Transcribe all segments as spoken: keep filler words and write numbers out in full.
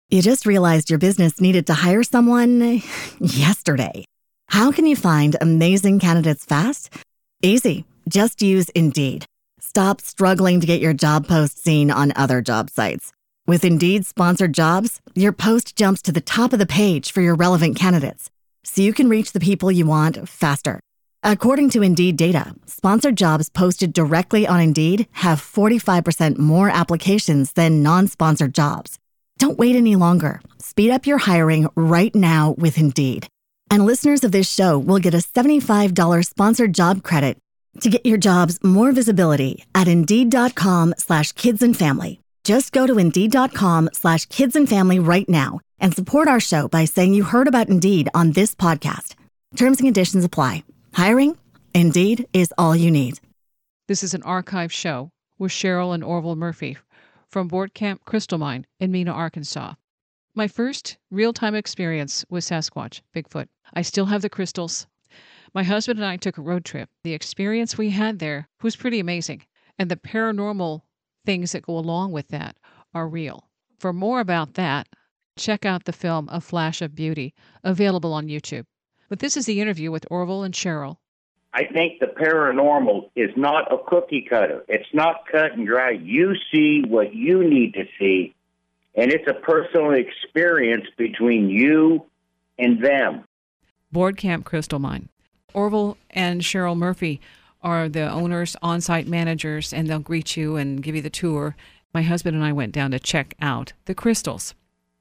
You just realized your business needed to hire someone yesterday. How can you find amazing candidates fast? Easy. Just use Indeed. Stop struggling to get your job post seen on other job sites. With Indeed sponsored jobs, your post jumps to the top of the page for your relevant candidates, so you can reach the people you want faster. According to Indeed data, sponsored jobs posted directly on Indeed have forty-five percent more applications than non-sponsored jobs. Don't wait any longer. Speed up your hiring right now with Indeed. And listeners of this show will get a seventy-five dollars sponsored job credit to get your jobs more visibility at Indeed.com slash kids and family. Just go to Indeed.com slash kids and family right now and support our show by saying you heard about Indeed on this podcast. Terms and conditions apply. Hiring? Indeed is all you need. This is an archive show with Cheryl and Orville Murphy from Board Camp Crystal Mine in Mena, Arkansas. My first real-time experience with Sasquatch, Bigfoot. I still have the crystals. My husband and I took a road trip. The experience we had there was pretty amazing, and the paranormal things that go along with that are real. For more about that, check out the film A Flash of Beauty, available on YouTube. But this is the interview with Orville and Cheryl. I think the paranormal is not a cookie cutter. It's not cut and dry. You see what you need to see, and it's a personal experience between you and them. Board Camp Crystal Mine. Orville and Cheryl Murphy are the owners, on-site managers, and they'll greet you and give you the tour. My husband and I went down to check out the crystals,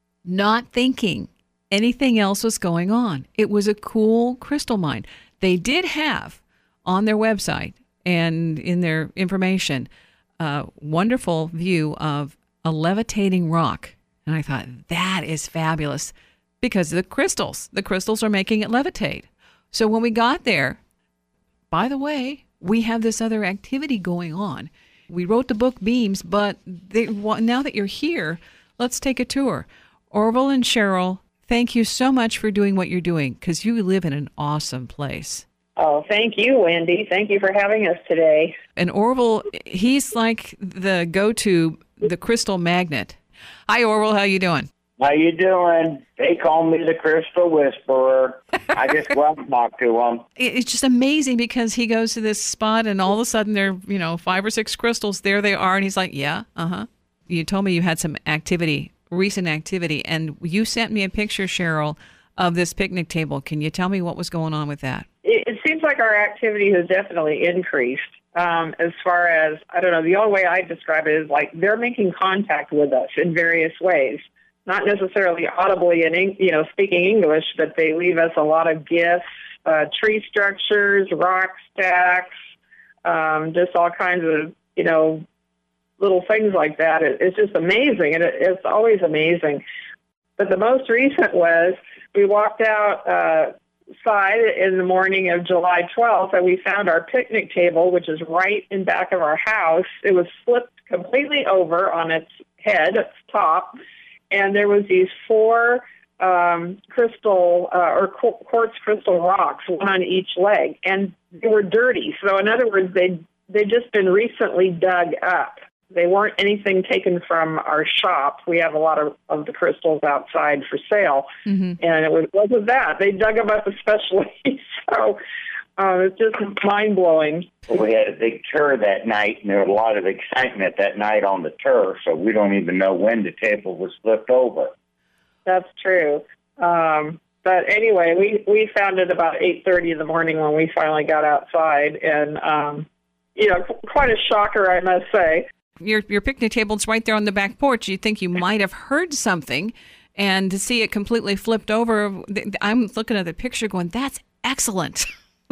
not thinking anything else was going on. It was a cool crystal mine. They did have on their website and in their information a wonderful view of a levitating rock. And I thought, that is fabulous because the crystals, the crystals are making it levitate. So when we got there, by the way, we have this other activity going on. We wrote the book Beams, but they, now that you're here, let's take a tour. Orville and Cheryl, thank you so much for doing what you're doing because you live in an awesome place. Oh, thank you, Wendy. Thank you for having us today. And Orville, he's like the go-to, the crystal magnet. Hi, Orville. How you doing? How you doing? They call me the Crystal Whisperer. I just go out and talk to them. It's just amazing because he goes to this spot and all of a sudden there are, you know, five or six crystals. There they are. And he's like, yeah, uh-huh. You told me you had some activity, recent activity, and you sent me a picture, Cheryl, of this picnic table. Can you tell me what was going on with that? It, it seems like our activity has definitely increased. Um, as far as, I don't know, the only way I describe it is like they're making contact with us in various ways. Not necessarily audibly and, you know, speaking English, but they leave us a lot of gifts, uh, tree structures, rock stacks, um, just all kinds of, you know, little things like that. It, it's just amazing, and it, it's always amazing. But the most recent was we walked out uh, side in the morning of July twelfth, and we found our picnic table, which is right in back of our house. It was flipped completely over on its head, its top, and there was these four um, crystal uh, or quartz crystal rocks, one on each leg, and they were dirty. So in other words, they they'd just been recently dug up. They weren't anything taken from our shop. We have a lot of, of the crystals outside for sale, mm-hmm. and it was, wasn't that. They dug them up especially. so uh, it's just mind-blowing. Well, we had a big tour that night, and there was a lot of excitement that night on the tour, so we don't even know when the table was flipped over. That's true. Um, but anyway, we, we found it about eight thirty in the morning when we finally got outside, and, um, you know, quite a shocker, I must say. Your your picnic table's right there on the back porch. You'd think you might have heard something, and to see it completely flipped over, I'm looking at the picture going, that's excellent.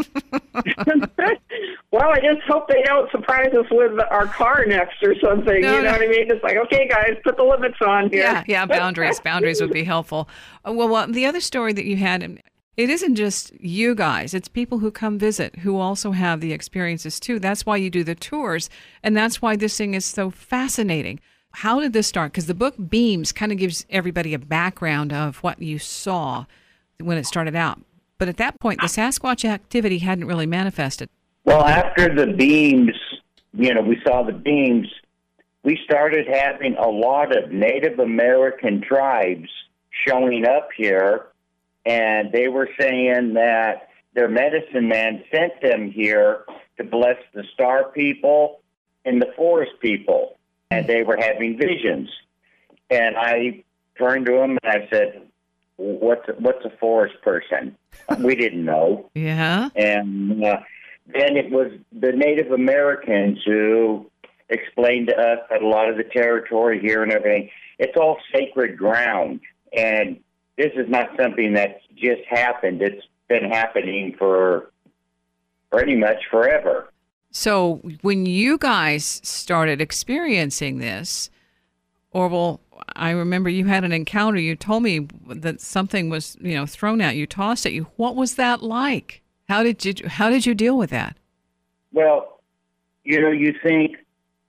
Well, I just hope they don't surprise us with our car next or something. No, you know no. what I mean? It's like, okay, guys, put the limits on here. Yeah, yeah, boundaries. Boundaries would be helpful. Well, well, the other story that you had, it isn't just you guys. It's people who come visit who also have the experiences too. That's why you do the tours, and that's why this thing is so fascinating. How did this start? Because the book Beams kind of gives everybody a background of what you saw when it started out. But at that point, the Sasquatch activity hadn't really manifested. Well, after the beams, you know, we saw the beams, we started having a lot of Native American tribes showing up here, and they were saying that their medicine man sent them here to bless the star people and the forest people, and they were having visions. And I turned to them and I said, what's a, what's a forest person? We didn't know. Yeah. And uh, then it was the Native Americans who explained to us that a lot of the territory here and everything, it's all sacred ground. And this is not something that's just happened. It's been happening for pretty much forever. So when you guys started experiencing this, Orville, I remember you had an encounter. You told me that something was, you know, thrown at you, tossed at you. What was that like? How did you How did you deal with that? Well, you know, you think,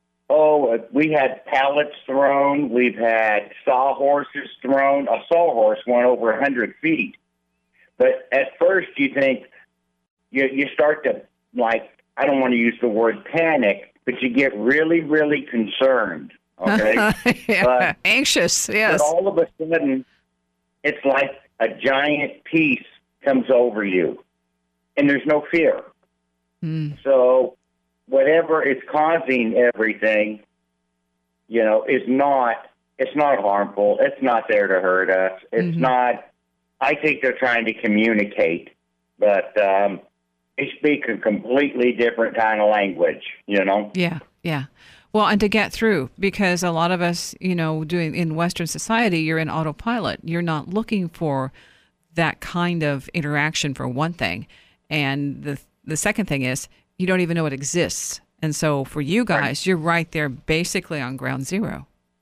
oh, we had pallets thrown. We've had sawhorses thrown. A sawhorse went over a hundred feet. But at first, you think you you start to, like, I don't want to use the word panic, but you get really, really concerned. Okay, yeah. but, Anxious, yes. But all of a sudden, it's like a giant peace comes over you, and there's no fear. Mm. So whatever is causing everything, you know, is not, it's not harmful. It's not there to hurt us. It's Mm-hmm. not, I think they're trying to communicate, but um, they speak a completely different kind of language, you know? Yeah, yeah. Well, and to get through, because a lot of us, you know, doing in Western society, you're in autopilot. You're not looking for that kind of interaction, for one thing. And the the second thing is, you don't even know it exists. And so for you guys, right. You're right there basically on ground zero.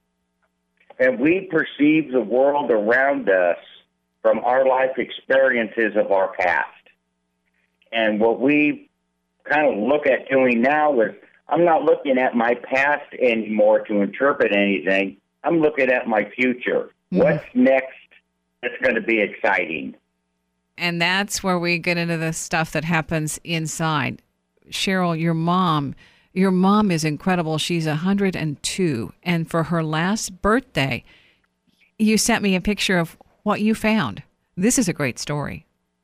And we perceive the world around us from our life experiences of our past. And what we kind of look at doing now is, I'm not looking at my past anymore to interpret anything. I'm looking at my future. Mm-hmm. What's next that's going to be exciting? And that's where we get into the stuff that happens inside. Cheryl, your mom, your mom is incredible. She's one hundred two. And for her last birthday, you sent me a picture of what you found. This is a great story.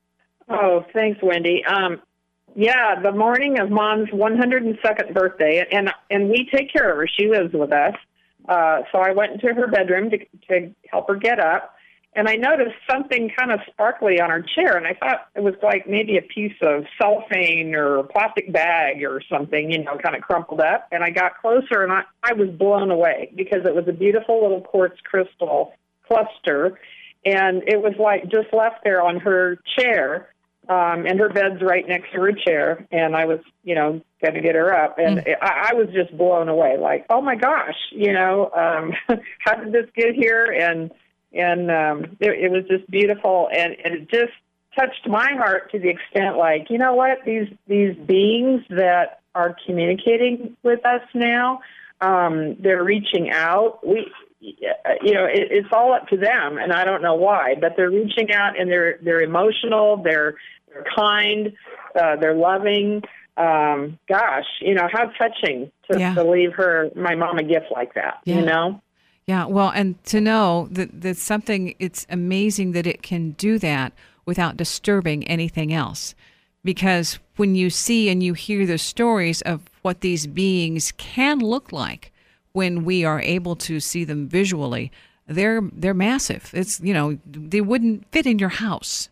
Oh, thanks, Wendy. Um, yeah, the morning of Mom's one hundred second birthday, and and we take care of her. She lives with us. Uh, so I went into her bedroom to, to help her get up, and I noticed something kind of sparkly on her chair, and I thought it was like maybe a piece of cellophane or a plastic bag or something, you know, kind of crumpled up. And I got closer, and I, I was blown away because it was a beautiful little quartz crystal cluster, and it was like just left there on her chair. Um, and her bed's right next to her chair, and I was, you know, going to get her up, and mm. I, I was just blown away, like, oh my gosh, you know, um, how did this get here? And and um, it, it was just beautiful, and, and it just touched my heart to the extent, like, you know what, these these beings that are communicating with us now, um, they're reaching out. We. You know, it, it's all up to them, and I don't know why, but they're reaching out, and they're they're emotional, they're they're kind, uh, they're loving. Um, gosh, you know, how touching to, yeah. to leave her, my mom, a gift like that. Yeah. You know. Yeah. Well, and to know that that's something. It's amazing that it can do that without disturbing anything else, because when you see and you hear the stories of what these beings can look like, when we are able to see them visually, they're they're massive. It's, you know, they wouldn't fit in your house.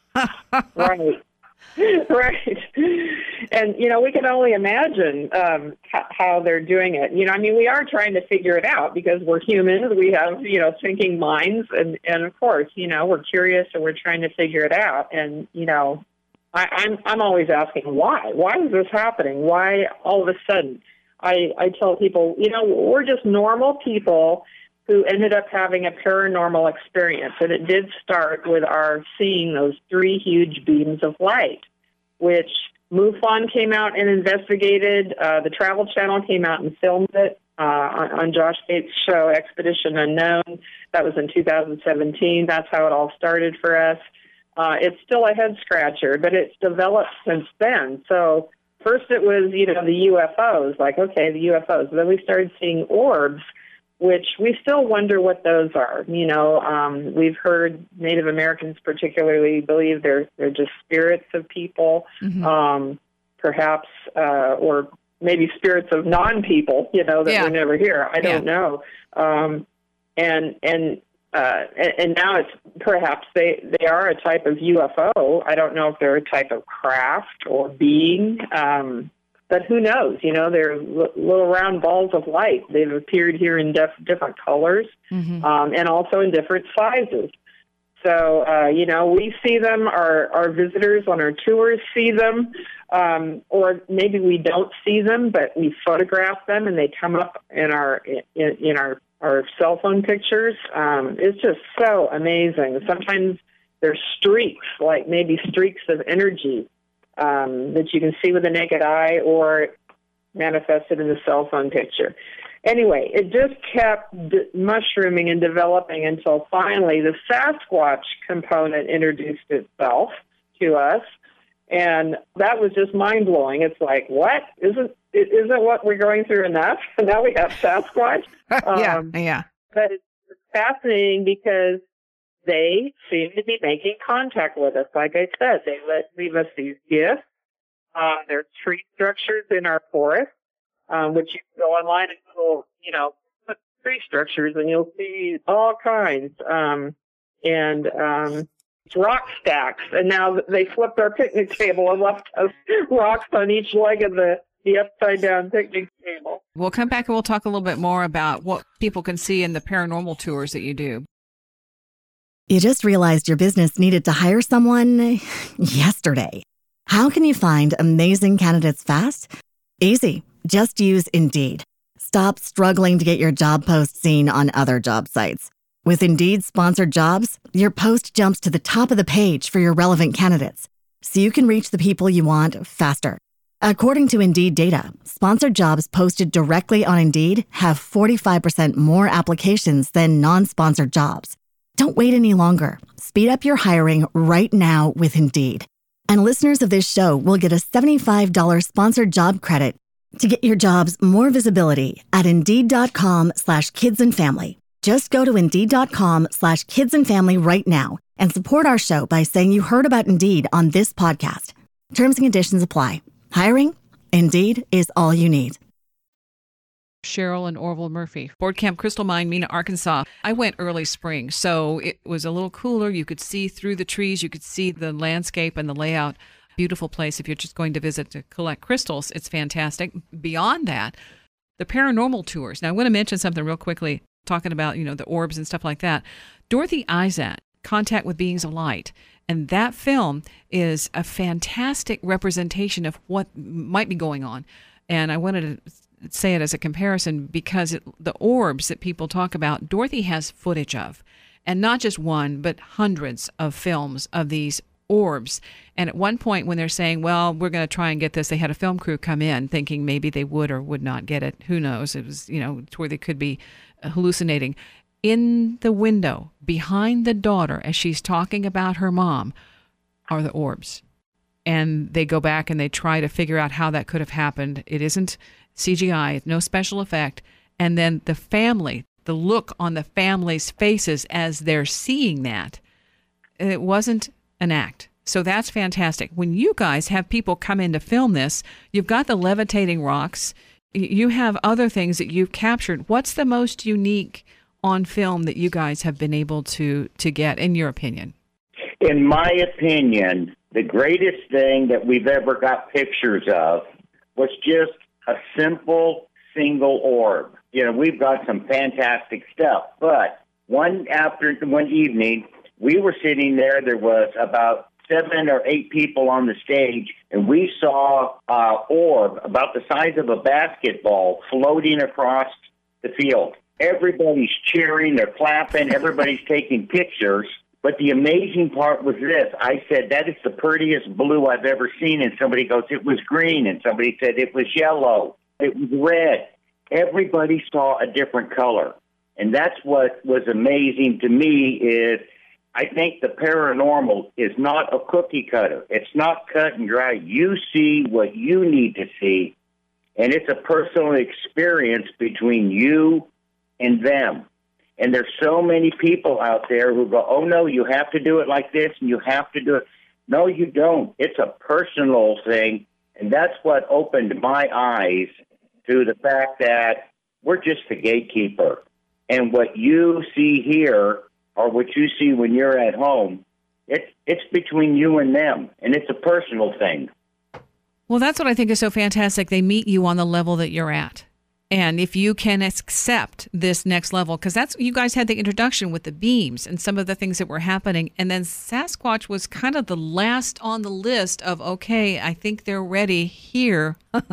Right. Right. And, you know, we can only imagine um, h- how they're doing it. You know, I mean, we are trying to figure it out because we're humans. We have, you know, thinking minds. And, and of course, you know, we're curious and we're trying to figure it out. And, you know, I, I'm, I'm always asking why. Why is this happening? Why all of a sudden? I, I tell people, you know, we're just normal people who ended up having a paranormal experience. And it did start with our seeing those three huge beams of light, which MUFON came out and investigated. Uh, the Travel Channel came out and filmed it uh, on, on Josh Gates' show, Expedition Unknown. That was in two thousand seventeen. That's how it all started for us. Uh, it's still a head-scratcher, but it's developed since then. So first it was, you know, the U F Os, like, okay, the U F Os. Then we started seeing orbs, which we still wonder what those are. You know, um, we've heard Native Americans particularly believe they're they're just spirits of people, mm-hmm. um, perhaps, uh, or maybe spirits of non-people, you know, that yeah. we never hear. I don't yeah. know. Um, and and, uh, and and now it's perhaps they, they are a type of U F O. I don't know if they're a type of craft or being. Um, But who knows? You know, they're l- little round balls of light. They've appeared here in def- different colors mm-hmm. um, and also in different sizes. So, uh, you know, we see them, our, our visitors on our tours see them, um, or maybe we don't see them, but we photograph them and they come up in our in, in our, our cell phone pictures. Um, it's just so amazing. Sometimes there's streaks, like maybe streaks of energy. Um, that you can see with the naked eye or manifested in the cell phone picture. Anyway, it just kept d- mushrooming and developing until finally the Sasquatch component introduced itself to us, and that was just mind-blowing. It's like, what? Isn't, isn't what we're going through enough? And now we have Sasquatch? yeah, um, yeah. But it's fascinating because they seem to be making contact with us. Like I said, they let leave us these gifts. Um, there are tree structures in our forest, um, which you can go online and go, you know, put tree structures, and you'll see all kinds. Um, and um, rock stacks. And now they flipped our picnic table and left us rocks on each leg of the, the upside-down picnic table. We'll come back and we'll talk a little bit more about what people can see in the paranormal tours that you do. You just realized your business needed to hire someone yesterday. How can you find amazing candidates fast? Easy. Just use Indeed. Stop struggling to get your job post seen on other job sites. With Indeed sponsored jobs, your post jumps to the top of the page for your relevant candidates, so you can reach the people you want faster. According to Indeed data, sponsored jobs posted directly on Indeed have forty-five percent more applications than non-sponsored jobs. Don't wait any longer. Speed up your hiring right now with Indeed. And listeners of this show will get a seventy-five dollars sponsored job credit to get your jobs more visibility at Indeed.com slash kids and family. Just go to Indeed.com slash kids and family right now and support our show by saying you heard about Indeed on this podcast. Terms and conditions apply. Hiring? Indeed is all you need. Cheryl and Orville Murphy, Fort Camp Crystal Mine, Mena, Arkansas. I went early spring, so it was a little cooler. You could see through the trees. You could see the landscape and the layout. Beautiful place if you're just going to visit to collect crystals. It's fantastic. Beyond that, the paranormal tours. Now, I want to mention something real quickly, talking about, you know, the orbs and stuff like that. Dorothy Izat, Contact with Beings of Light. And that film is a fantastic representation of what might be going on. And I wanted to say it as a comparison because it, the orbs that people talk about, Dorothy has footage of, and not just one, but hundreds of films of these orbs. And at one point when they're saying, well, we're going to try and get this, they had a film crew come in thinking maybe they would or would not get it. Who knows? It was, you know, to where they could be hallucinating. In the window behind the daughter, as she's talking about her mom, are the orbs. And they go back and they try to figure out how that could have happened. It isn't C G I, no special effect. And then the family, the look on the family's faces as they're seeing that, it wasn't an act. So that's fantastic. When you guys have people come in to film this, you've got the levitating rocks. You have other things that you've captured. What's the most unique on film that you guys have been able to, to get, in your opinion? In my opinion, the greatest thing that we've ever got pictures of was just a simple single orb. You know, we've got some fantastic stuff, but one after one evening, we were sitting there. There was about seven or eight people on the stage, and we saw an orb about the size of a basketball floating across the field. Everybody's cheering, they're clapping, everybody's taking pictures. But the amazing part was this. I said, that is the prettiest blue I've ever seen. And somebody goes, it was green. And somebody said, it was yellow. It was red. Everybody saw a different color. And that's what was amazing to me is I think the paranormal is not a cookie cutter. It's not cut and dry. You see what you need to see, and it's a personal experience between you and them. And there's so many people out there who go, oh, no, you have to do it like this, and you have to do it. No, you don't. It's a personal thing, and that's what opened my eyes to the fact that we're just the gatekeeper. And what you see here or what you see when you're at home, it's, it's between you and them, and it's a personal thing. Well, that's what I think is so fantastic. They meet you on the level that you're at. And if you can accept this next level, because that's, you guys had the introduction with the beams and some of the things that were happening. And then Sasquatch was kind of the last on the list of, okay, I think they're ready here,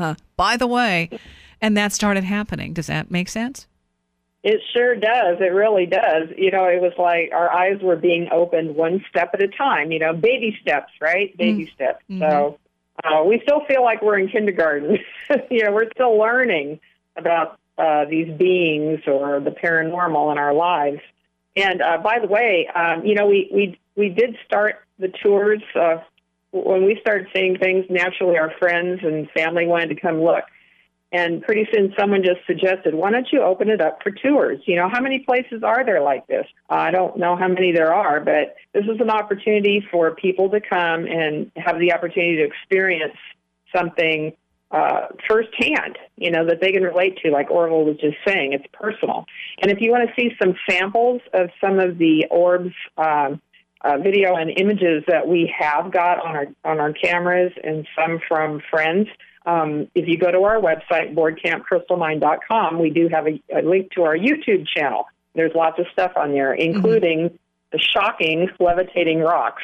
by the way. And that started happening. Does that make sense? It sure does. It really does. You know, it was like our eyes were being opened one step at a time, you know, baby steps, right? Baby mm. steps. Mm-hmm. So uh, we still feel like we're in kindergarten. You know, we're still learning about uh, these beings or the paranormal in our lives. And uh, by the way, um, you know, we, we, we did start the tours. Uh, when we started seeing things, naturally our friends and family wanted to come look. And pretty soon someone just suggested, why don't you open it up for tours? You know, how many places are there like this? Uh, I don't know how many there are, but this is an opportunity for people to come and have the opportunity to experience something uh, firsthand, you know, that they can relate to, like Orville was just saying. It's personal. And if you want to see some samples of some of the orbs, um, uh, video and images that we have got on our on our cameras and some from friends, Um, if you go to our website, board camp crystal mine dot com, we do have a, a link to our YouTube channel. There's lots of stuff on there, including mm-hmm. the shocking levitating rocks.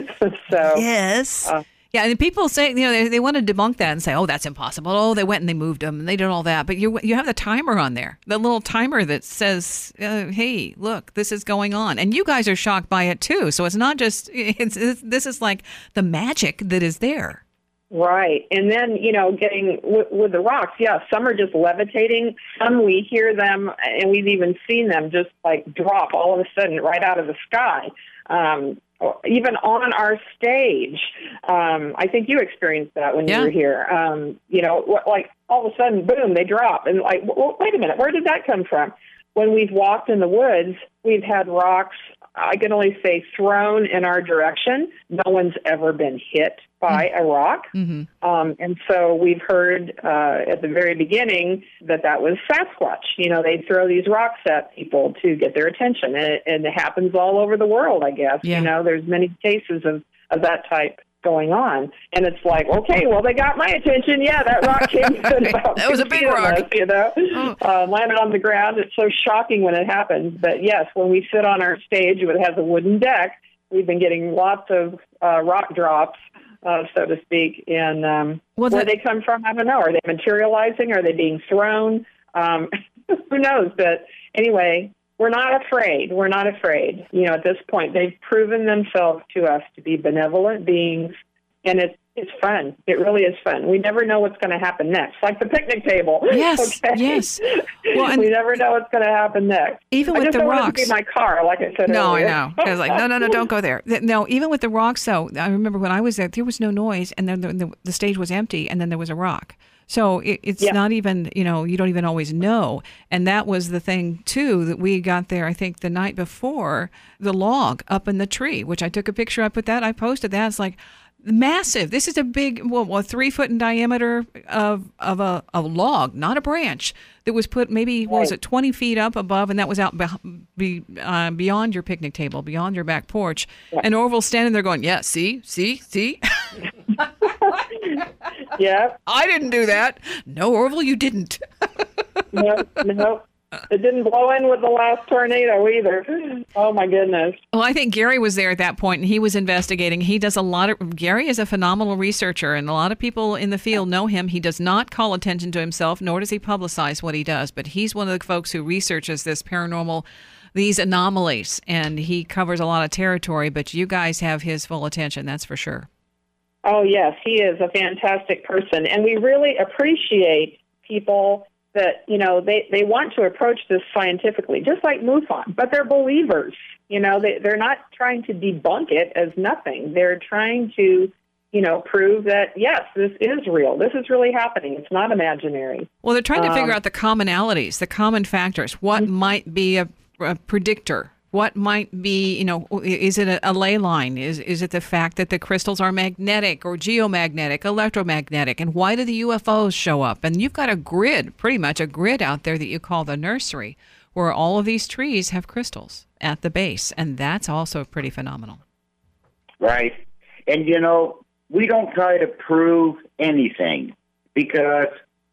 So yes. Uh, yeah, and people say, you know, they, they want to debunk that and say, oh, that's impossible. Oh, they went and they moved them and they did all that. But you you have the timer on there, the little timer that says, uh, hey, look, this is going on. And you guys are shocked by it, too. So it's not just, it's, it's, this is like the magic that is there. Right. And then, you know, getting with, with the rocks, yeah, some are just levitating. Some we hear them, and we've even seen them just like drop all of a sudden right out of the sky. Um, even on our stage. Um, I think you experienced that when yeah. you were here. Um, you know, like all of a sudden, boom, they drop. And like, well, wait a minute, where did that come from? When we've walked in the woods, we've had rocks, I can only say thrown in our direction. No one's ever been hit by mm-hmm. a rock. Mm-hmm. Um, and so we've heard uh, at the very beginning that that was Sasquatch. You know, they throw these rocks at people to get their attention. And it, and it happens all over the world, I guess. Yeah. You know, there's many cases of, of that type going on. And it's like, okay, well, they got my attention. Yeah, that rock came about that was a big rock. Us, you know, oh. uh, landed on the ground. It's so shocking when it happens. But yes, when we sit on our stage, it has a wooden deck. We've been getting lots of uh, rock drops, uh, so to speak. And um, well, where that... they come from, I don't know. Are they materializing? Are they being thrown? Um, who knows? But anyway, we're not afraid. We're not afraid. You know, at this point, they've proven themselves to us to be benevolent beings, and it's it's fun. It really is fun. We never know what's going to happen next, like the picnic table. Yes, okay? yes. Well, we never know what's going to happen next. Even I with just the don't rocks. Want it to be my car, like I said no, earlier. I know. I was like, no, no, no, don't go there. No, even with the rocks, though, I remember when I was there, there was no noise, and then the, the, the stage was empty, and then there was a rock. So it, it's yeah. not even, you know, you don't even always know. And that was the thing, too, that we got there, I think, the night before, the log up in the tree, which I took a picture. I put that, I posted that. It's like massive. This is a big, well, well three foot in diameter of, of a, a log, not a branch, that was put maybe, what was it, twenty feet up above, and that was out be, be, uh, beyond your picnic table, beyond your back porch. Yeah. And Orville's standing there going, yeah, see, see, see? Yeah. I didn't do that. No, Orville, you didn't. No, no. It didn't blow in with the last tornado either. Oh, my goodness. Well, I think Gary was there at that point, and he was investigating. He does a lot of, Gary is a phenomenal researcher, and a lot of people in the field know him. He does not call attention to himself, nor does he publicize what he does, but he's one of the folks who researches this paranormal, these anomalies, and he covers a lot of territory, but you guys have his full attention, that's for sure. Oh, yes, he is a fantastic person, and we really appreciate people that, you know, they, they want to approach this scientifically, just like MUFON, but they're believers. You know, they, they're not trying to debunk it as nothing. They're trying to, you know, prove that, yes, this is real. This is really happening. It's not imaginary. Well, they're trying to Um, figure out the commonalities, the common factors. What Mm-hmm. might be a, a predictor? What might be, you know, is it a, a ley line? Is is it the fact that the crystals are magnetic or geomagnetic, electromagnetic? And why do the U F Os show up? And you've got a grid, pretty much a grid out there that you call the nursery, where all of these trees have crystals at the base. And that's also pretty phenomenal. Right. And, you know, we don't try to prove anything because,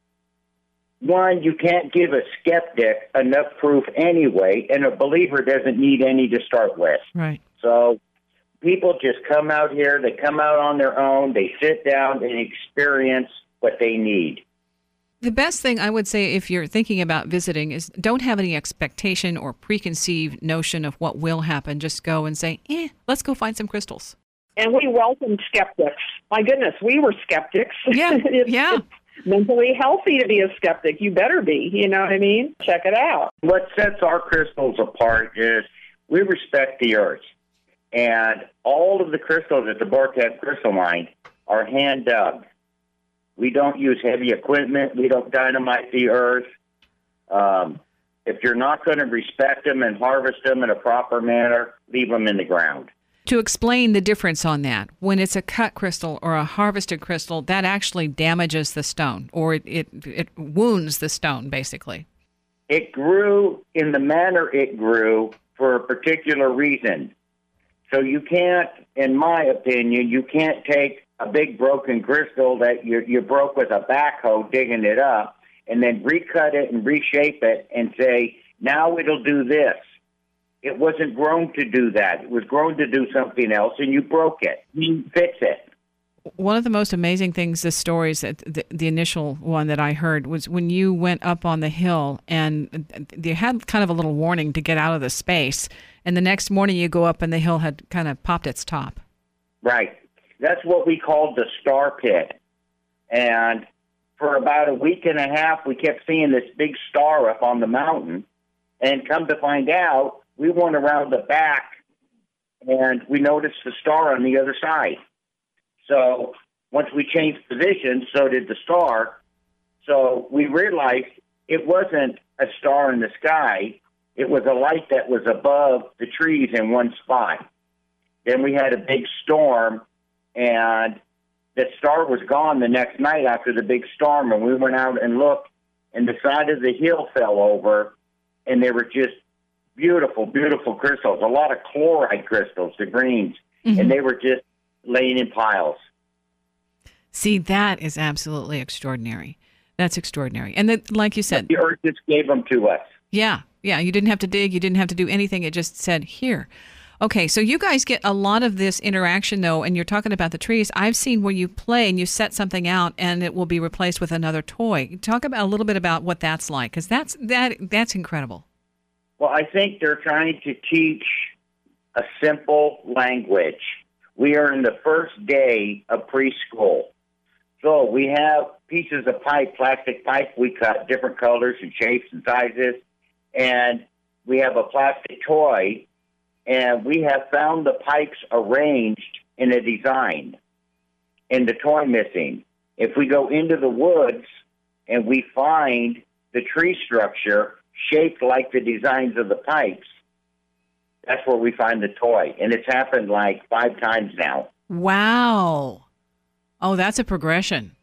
one, you can't give a skeptic enough proof anyway, and a believer doesn't need any to start with. Right. So people just come out here, they come out on their own, they sit down and experience what they need. The best thing I would say if you're thinking about visiting is don't have any expectation or preconceived notion of what will happen. Just go and say, eh, let's go find some crystals. And we welcome skeptics. My goodness, we were skeptics. Yeah, it's, yeah. It's mentally healthy to be a skeptic. You better be. You know what I mean? Check it out. What sets our crystals apart is we respect the earth. And all of the crystals at the Barkat Crystal Mine are hand dug. We don't use heavy equipment. We don't dynamite the earth. Um, if you're not going to respect them and harvest them in a proper manner, leave them in the ground. To explain the difference on that, when it's a cut crystal or a harvested crystal, that actually damages the stone, or it, it, it wounds the stone, basically. It grew in the manner it grew for a particular reason. So you can't, in my opinion, you can't take a big broken crystal that you, you broke with a backhoe digging it up and then recut it and reshape it and say, now it'll do this. It wasn't grown to do that. It was grown to do something else, and you broke it. You fix it. One of the most amazing things, the stories, that the, the initial one that I heard was when you went up on the hill and you had kind of a little warning to get out of the space, and the next morning you go up and the hill had kind of popped its top. Right. That's what we called the star pit. And for about a week and a half, we kept seeing this big star up on the mountain, and come to find out, we went around the back, and we noticed the star on the other side. So once we changed positions, so did the star. So we realized it wasn't a star in the sky. It was a light that was above the trees in one spot. Then we had a big storm, and the star was gone the next night after the big storm, and we went out and looked, and the side of the hill fell over, and they were just beautiful, beautiful crystals, a lot of chloride crystals, the greens, mm-hmm. and they were just laying in piles. See, that is absolutely extraordinary. That's extraordinary. And that, like you said, the earth just gave them to us. Yeah, yeah. You didn't have to dig. You didn't have to do anything. It just said, here. Okay, so you guys get a lot of this interaction, though, and you're talking about the trees. I've seen where you play and you set something out and it will be replaced with another toy. Talk about a little bit about what that's like, because that's, that, that's incredible. Well, I think they're trying to teach a simple language. We are in the first day of preschool. So we have pieces of pipe, plastic pipe we cut, different colors and shapes and sizes, and we have a plastic toy, and we have found the pipes arranged in a design and the toy missing. If we go into the woods and we find the tree structure shaped like the designs of the pipes, that's where we find the toy. And it's happened like five times now. Wow. Oh, that's a progression.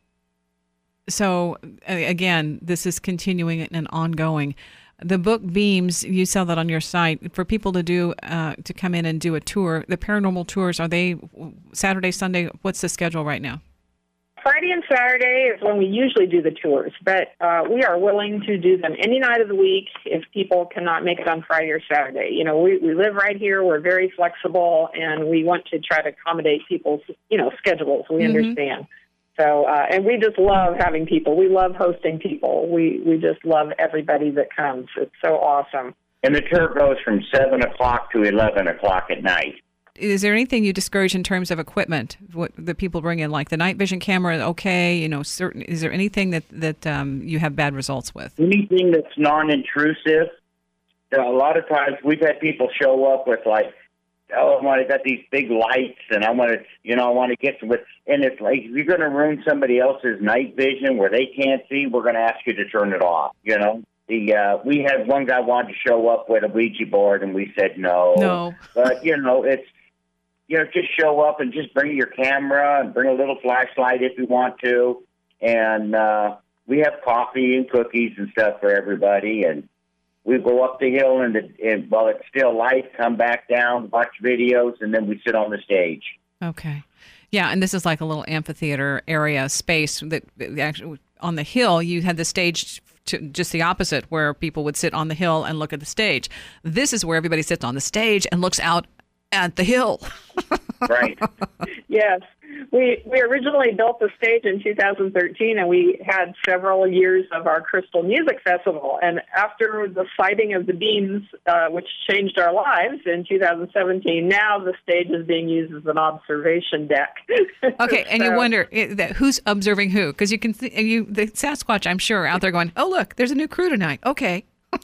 So, again, this is continuing and ongoing. The book Beams, you sell that on your site. For people to do, uh, to come in and do a tour, the paranormal tours, are they Saturday, Sunday? What's the schedule right now? Friday and Saturday is when we usually do the tours, but uh, we are willing to do them any night of the week if people cannot make it on Friday or Saturday. You know, we, we live right here. We're very flexible, and we want to try to accommodate people's, you know, schedules. We mm-hmm. understand. So, uh, and we just love having people. We love hosting people. We, we just love everybody that comes. It's so awesome. And the tour goes from seven o'clock to eleven o'clock at night. Is there anything you discourage in terms of equipment, what the people bring in, like the night vision camera? Okay, you know, certain. Is there anything that that um, you have bad results with? Anything that's non-intrusive a lot of times we've had people show up with like, oh, I want to got these big lights, and I want to, you know, I want to get some with, and it's like, if you're going to ruin somebody else's night vision where they can't see, we're going to ask you to turn it off, you know? The uh, we had one guy wanted to show up with a Ouija board, and we said no. No. But, you know, it's, you know, just show up and just bring your camera and bring a little flashlight if you want to. And uh, we have coffee and cookies and stuff for everybody. And we go up the hill and, the, and while it's still light, come back down, watch videos, and then we sit on the stage. Okay. Yeah, and this is like a little amphitheater area space that actually on the hill you had the stage to just the opposite, where people would sit on the hill and look at the stage. This is where everybody sits on the stage and looks out at the hill. Right. Yes. We we originally built the stage in two thousand thirteen, and we had several years of our Crystal Music Festival. And after the sighting of the beams, uh, which changed our lives in two thousand seventeen, now the stage is being used as an observation deck. Okay, and so, you wonder eh, that who's observing who? Because you can th- you the Sasquatch, I'm sure, out there going, oh, look, there's a new crew tonight. Okay.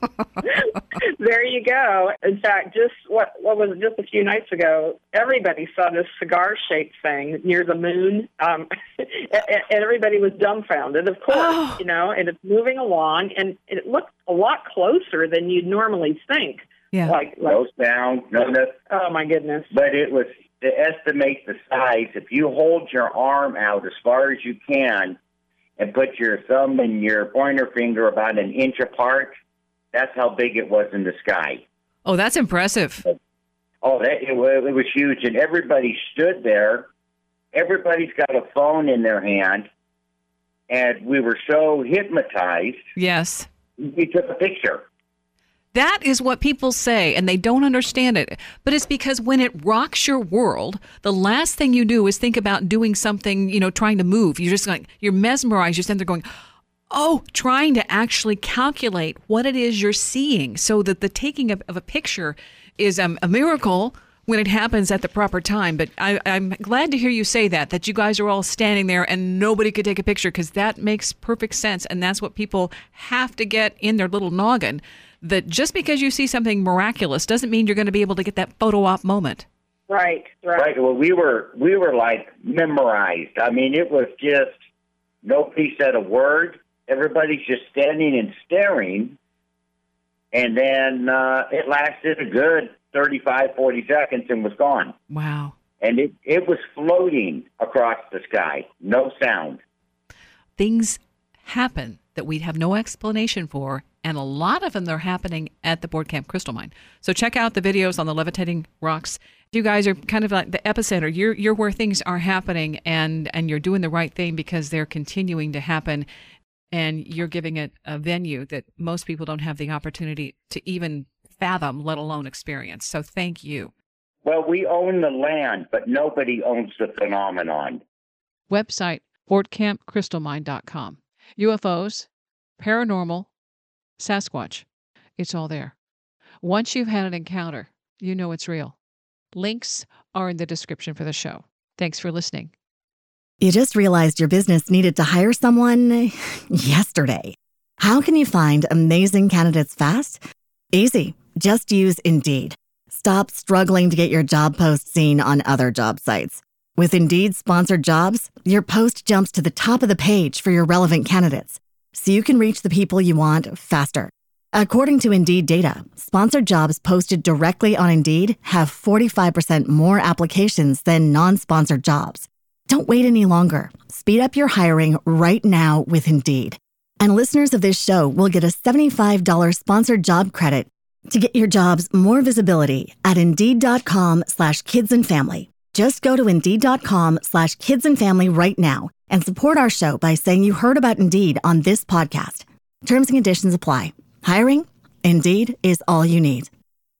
There you go. In fact, just what what was it, just a few nights ago, everybody saw this cigar-shaped thing near the moon, um, and everybody was dumbfounded, of course, oh. you know, and it's moving along, and it looked a lot closer than you'd normally think. Yeah. Like, like No sound, no nothing. Oh, my goodness. But it was, to estimate the size, if you hold your arm out as far as you can and put your thumb and your pointer finger about an inch apart, that's how big it was in the sky. Oh, that's impressive. Oh, that, it, was, it was huge. And everybody stood there. Everybody's got a phone in their hand. And we were so hypnotized. Yes. We took a picture. That is what people say, and they don't understand it. But it's because when it rocks your world, the last thing you do is think about doing something, you know, trying to move. You're just like, you're mesmerized. You're sitting there going, oh, trying to actually calculate what it is you're seeing, so that the taking of, of a picture is um, a miracle when it happens at the proper time. But I, I'm glad to hear you say that, that you guys are all standing there and nobody could take a picture, because that makes perfect sense. And that's what people have to get in their little noggin, that just because you see something miraculous doesn't mean you're going to be able to get that photo op moment. Right, right. Right. Well, we were, we were like memorized. I mean, it was just, nobody said a word. Everybody's just standing and staring, and then uh, it lasted a good thirty-five, forty seconds and was gone. Wow. And it, it was floating across the sky, no sound. Things happen that we have no explanation for, and a lot of them are happening at the Board Camp Crystal Mine. So check out the videos on the Levitating Rocks. You guys are kind of like the epicenter. You're you're where things are happening, and, and you're doing the right thing because they're continuing to happen. And you're giving it a venue that most people don't have the opportunity to even fathom, let alone experience. So thank you. Well, we own the land, but nobody owns the phenomenon. Website, board camp crystal mine dot com. U F Os, paranormal, Sasquatch. It's all there. Once you've had an encounter, you know it's real. Links are in the description for the show. Thanks for listening. You just realized your business needed to hire someone yesterday. How can you find amazing candidates fast? Easy. Just use Indeed. Stop struggling to get your job post seen on other job sites. With Indeed sponsored jobs, your post jumps to the top of the page for your relevant candidates, so you can reach the people you want faster. According to Indeed data, sponsored jobs posted directly on Indeed have forty-five percent more applications than non-sponsored jobs. Don't wait any longer. Speed up your hiring right now with Indeed. And listeners of this show will get a seventy-five dollars sponsored job credit to get your jobs more visibility at Indeed.com slash kids and family. Just go to Indeed.com slash kids and family right now and support our show by saying you heard about Indeed on this podcast. Terms and conditions apply. Hiring? Indeed is all you need.